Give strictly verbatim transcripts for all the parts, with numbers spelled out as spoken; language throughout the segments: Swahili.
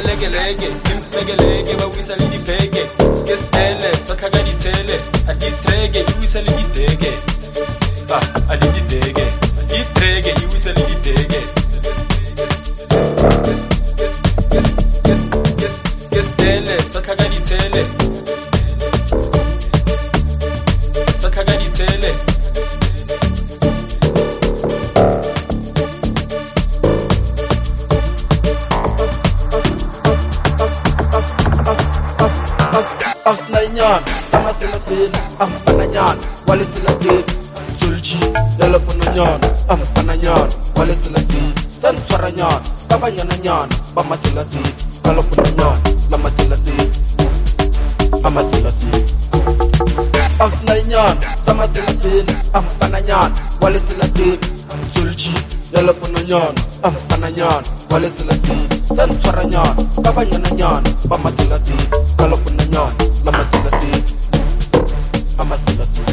lege lege, Kims lege lege, ba wisa li di pege. Kes tele, sakaga di tele, a di trege, i wisa li di dege. Ah, a di di dege, di trege, i wisa li di dege. Kes, kes, kes, kes, kes tele, sakaga di tele. Sakaga di tele. As nainyan, sama sila sin, am pananyan, wali sila sin. Sulji, yala pananyan, am pananyan, wali sila sin. San swaranyan, kabanyananyan, bama sila sin. Kalo pananyan, lama sila sin, ama sila sin. As nainyan, sama sila sin, am pananyan, wali sila sin. Sulji, yala pananyan, am pananyan, wali sila sin. San swaranyan, kabanyananyan, bama sila sin. Kalo pananyan, lama sila sin, ama sila sin.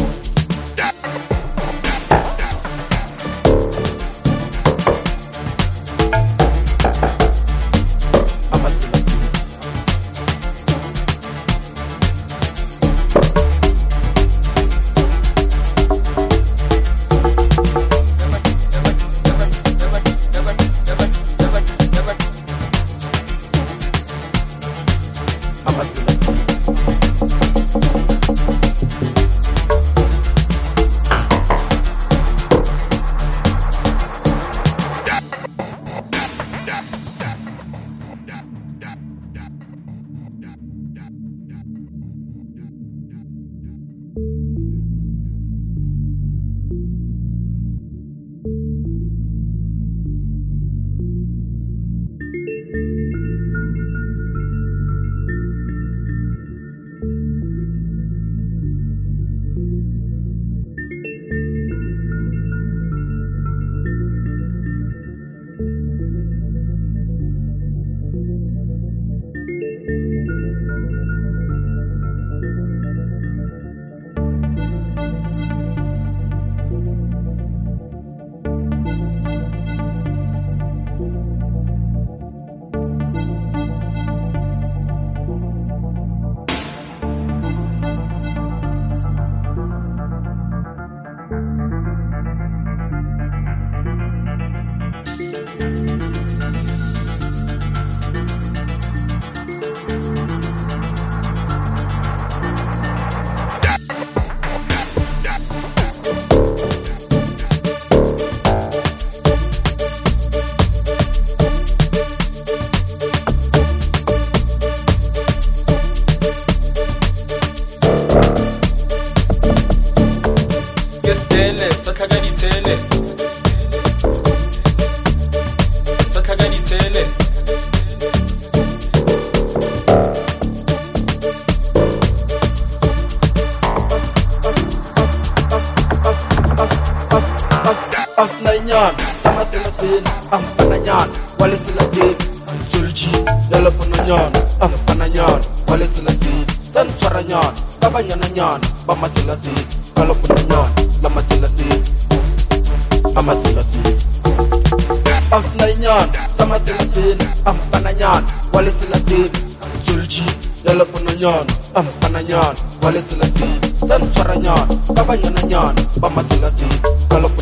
As nainyan, sama sila sin, am pananyan, wali sila sin. Sulji, yala pananyan, am pananyan, wali sila sin. San swaranyan, kabanyananyan, bama sila sin. Kalo pananyan, lama sila sin, ama sila sin. As nainyan, sama sila sin, am pananyan, wali sila sin. Sulji, yala pananyan, am pananyan, wali sila sin. San swaranyan, kabanyananyan, bama sila sin. Kalo